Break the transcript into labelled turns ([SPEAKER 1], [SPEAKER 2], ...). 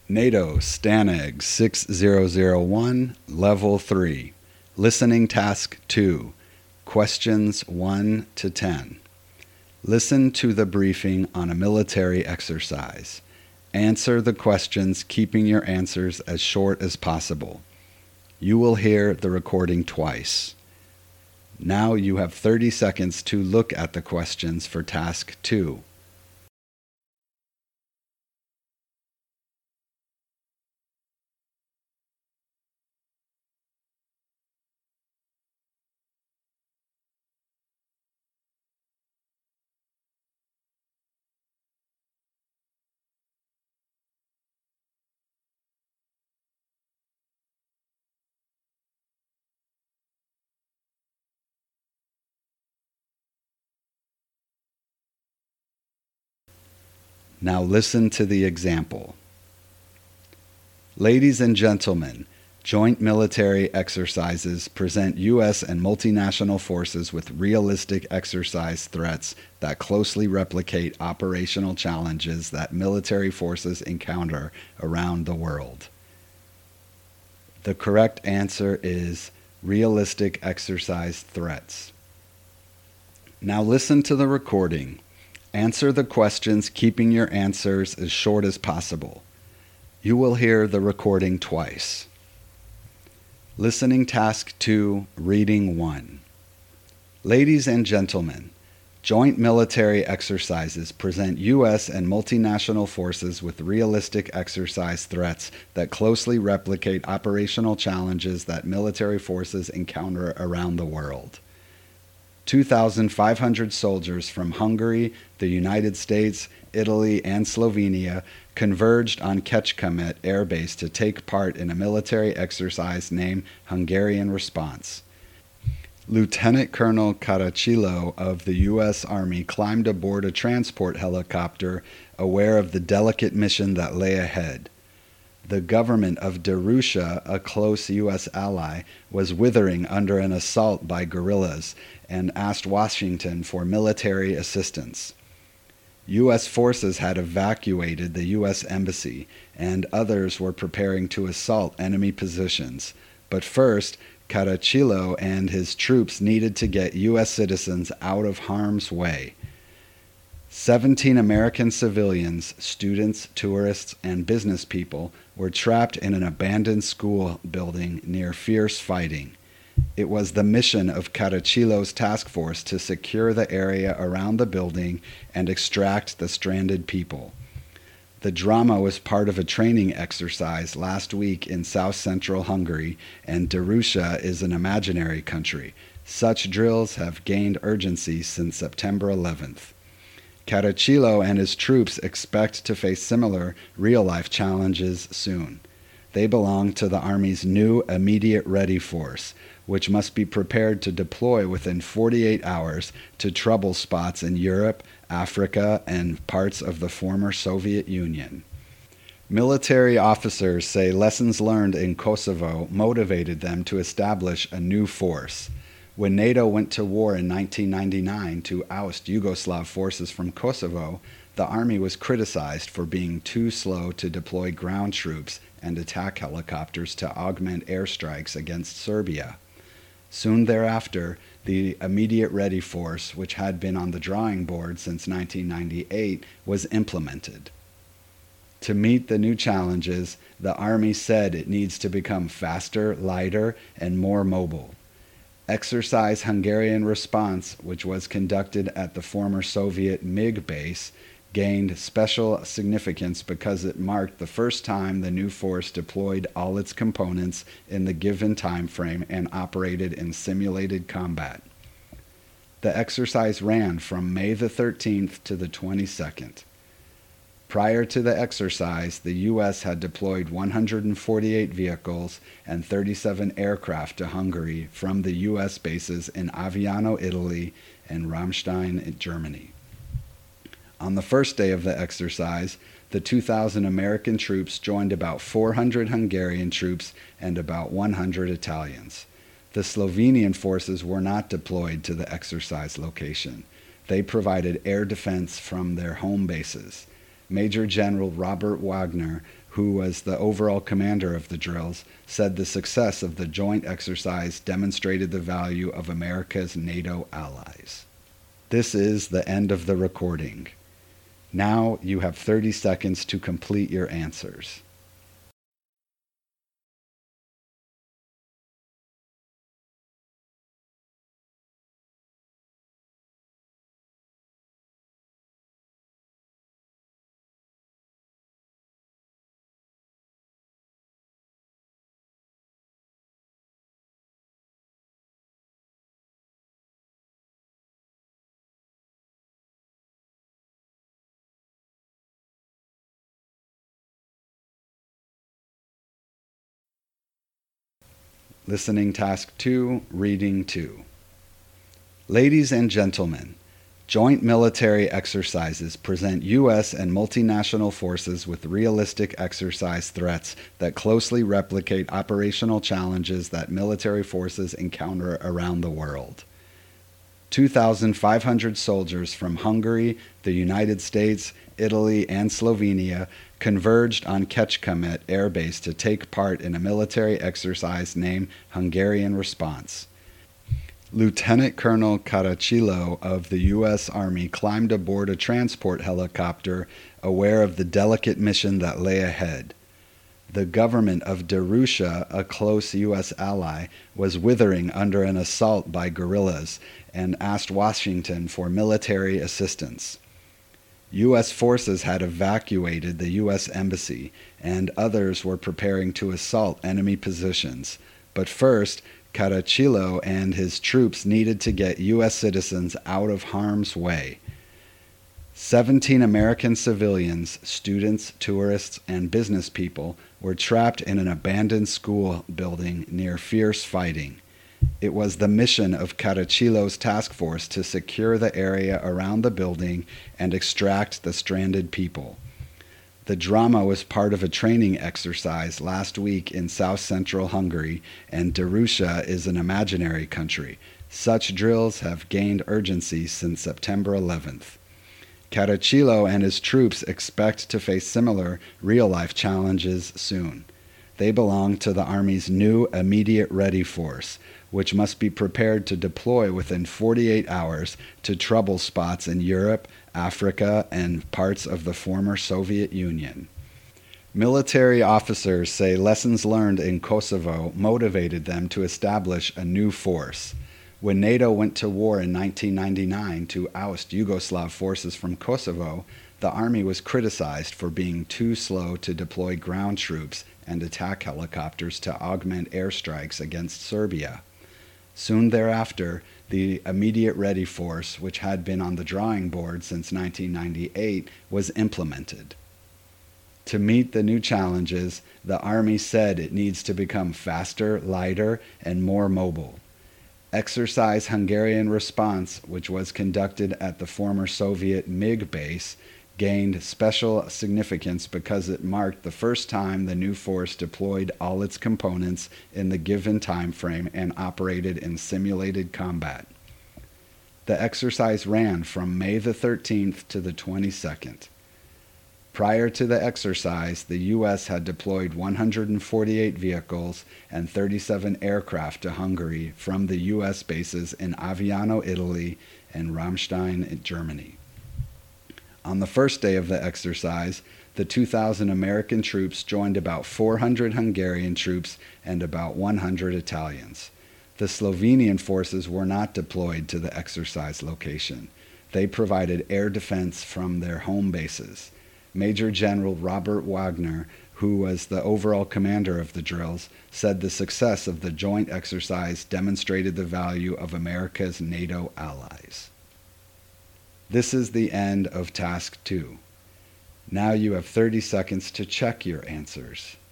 [SPEAKER 1] NATO STANEG 6001, Level 3. Listening Task 2. Questions 1 to 10. Listen to the briefing on a military exercise. Answer the questions, keeping your answers as short as possible. You will hear the recording twice. Now you have 30 seconds to look at the questions for Task 2. Now listen to the example. Ladies and gentlemen, joint military exercises present U.S. and multinational forces with realistic exercise threats that closely replicate operational challenges that military forces encounter around the world. The correct answer is realistic exercise threats. Now listen to the recording. Answer the questions, keeping your answers as short as possible. You will hear the recording twice. Listening Task 2, Reading 1. Ladies and gentlemen, joint military exercises present U.S. and multinational forces with realistic exercise threats that closely replicate operational challenges that military forces encounter around the world. 2,500 soldiers from Hungary, the United States, Italy, and Slovenia converged on Kecskemét Air Base to take part in a military exercise named Hungarian Response. Lieutenant Colonel Caracciolo of the U.S. Army climbed aboard a transport helicopter, aware of the delicate mission that lay ahead. The government of Darusha, a close U.S. ally, was withering under an assault by guerrillas and asked Washington for military assistance. U.S. forces had evacuated the U.S. Embassy, and others were preparing to assault enemy positions. But first, Caracciolo and his troops needed to get U.S. citizens out of harm's way. 17 American civilians, students, tourists, and business people were trapped in an abandoned school building near fierce fighting. It was the mission of Caracciolo's task force to secure the area around the building and extract the stranded people. The drama was part of a training exercise last week in south-central Hungary, and Darusha is an imaginary country. Such drills have gained urgency since September 11th. Caracciolo and his troops expect to face similar real-life challenges soon. They belong to the Army's new Immediate Ready Force, which must be prepared to deploy within 48 hours to trouble spots in Europe, Africa, and parts of the former Soviet Union. Military officers say lessons learned in Kosovo motivated them to establish a new force. When NATO went to war in 1999 to oust Yugoslav forces from Kosovo, the Army was criticized for being too slow to deploy ground troops and attack helicopters to augment airstrikes against Serbia. Soon thereafter, the Immediate Ready Force, which had been on the drawing board since 1998, was implemented. To meet the new challenges, the Army said it needs to become faster, lighter, and more mobile. Exercise Hungarian Response, which was conducted at the former Soviet MiG base, gained special significance because it marked the first time the new force deployed all its components in the given time frame and operated in simulated combat. The exercise ran from May the 13th to the 22nd. Prior to the exercise, the U.S. had deployed 148 vehicles and 37 aircraft to Hungary from the U.S. bases in Aviano, Italy, and Ramstein, Germany. On the first day of the exercise, the 2,000 American troops joined about 400 Hungarian troops and about 100 Italians. The Slovenian forces were not deployed to the exercise location. They provided air defense from their home bases. Major General Robert Wagner, who was the overall commander of the drills, said the success of the joint exercise demonstrated the value of America's NATO allies. This is the end of the recording. Now you have 30 seconds to complete your answers. Listening Task 2, Reading 2. Ladies and gentlemen, joint military exercises present U.S. and multinational forces with realistic exercise threats that closely replicate operational challenges that military forces encounter around the world. 2,500 soldiers from Hungary, the United States, Italy, and Slovenia converged on Kecskemét Air Base to take part in a military exercise named Hungarian Response. Lieutenant Colonel Caracciolo of the U.S. Army climbed aboard a transport helicopter, aware of the delicate mission that lay ahead. The government of Darusha, a close U.S. ally, was withering under an assault by guerrillas and asked Washington for military assistance. U.S. forces had evacuated the U.S. Embassy, and others were preparing to assault enemy positions. But first, Caracciolo and his troops needed to get U.S. citizens out of harm's way. 17 American civilians, students, tourists, and business people were trapped in an abandoned school building near fierce fighting. It was the mission of Caracciolo's task force to secure the area around the building and extract the stranded people. The drama was part of a training exercise last week in south-central Hungary, and Darusha is an imaginary country. Such drills have gained urgency since September 11th. Caracciolo and his troops expect to face similar real-life challenges soon. They belong to the Army's new Immediate Ready Force, which must be prepared to deploy within 48 hours to trouble spots in Europe, Africa, and parts of the former Soviet Union. Military officers say lessons learned in Kosovo motivated them to establish a new force. When NATO went to war in 1999 to oust Yugoslav forces from Kosovo, the Army was criticized for being too slow to deploy ground troops and attack helicopters to augment airstrikes against Serbia. Soon thereafter, the Immediate Ready Force, which had been on the drawing board since 1998, was implemented. To meet the new challenges, the Army said it needs to become faster, lighter, and more mobile. Exercise Hungarian Response, which was conducted at the former Soviet MiG base, gained special significance because it marked the first time the new force deployed all its components in the given time frame and operated in simulated combat. The exercise ran from May the 13th to the 22nd. Prior to the exercise, the U.S. had deployed 148 vehicles and 37 aircraft to Hungary from the U.S. bases in Aviano, Italy, and Ramstein, Germany. On the first day of the exercise, the 2,000 American troops joined about 400 Hungarian troops and about 100 Italians. The Slovenian forces were not deployed to the exercise location. They provided air defense from their home bases. Major General Robert Wagner, who was the overall commander of the drills, said the success of the joint exercise demonstrated the value of America's NATO allies. This is the end of Task 2. Now you have 30 seconds to check your answers.